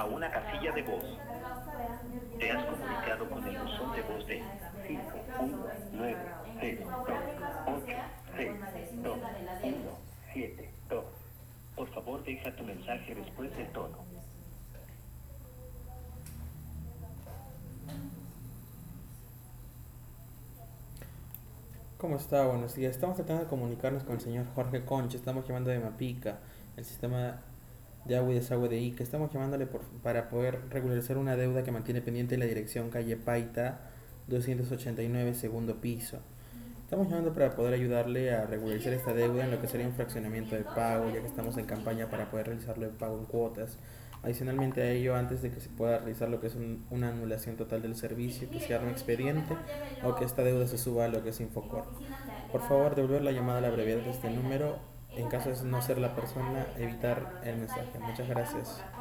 a una casilla de voz. Te has comunicado con el buzón de voz de 51902862172. Por favor, deja tu mensaje después del tono. ¿Cómo está? Buenos días. Estamos tratando de comunicarnos con el señor Jorge Concha. Estamos llamando de Mapica, el sistema de agua y desagüe de Ica. Estamos llamándole para poder regularizar una deuda que mantiene pendiente en la dirección calle Paita 289, segundo piso. Estamos llamando para poder ayudarle a regularizar esta deuda en lo que sería un fraccionamiento de pago, ya que estamos en campaña para poder realizarlo de pago en cuotas. Adicionalmente a ello, antes de que se pueda realizar lo que es una anulación total del servicio, que se arme expediente o que esta deuda se suba a lo que es Infocor. Por favor, devolver la llamada a la brevedad de este número. En caso de no ser la persona, evitar el mensaje. Muchas gracias.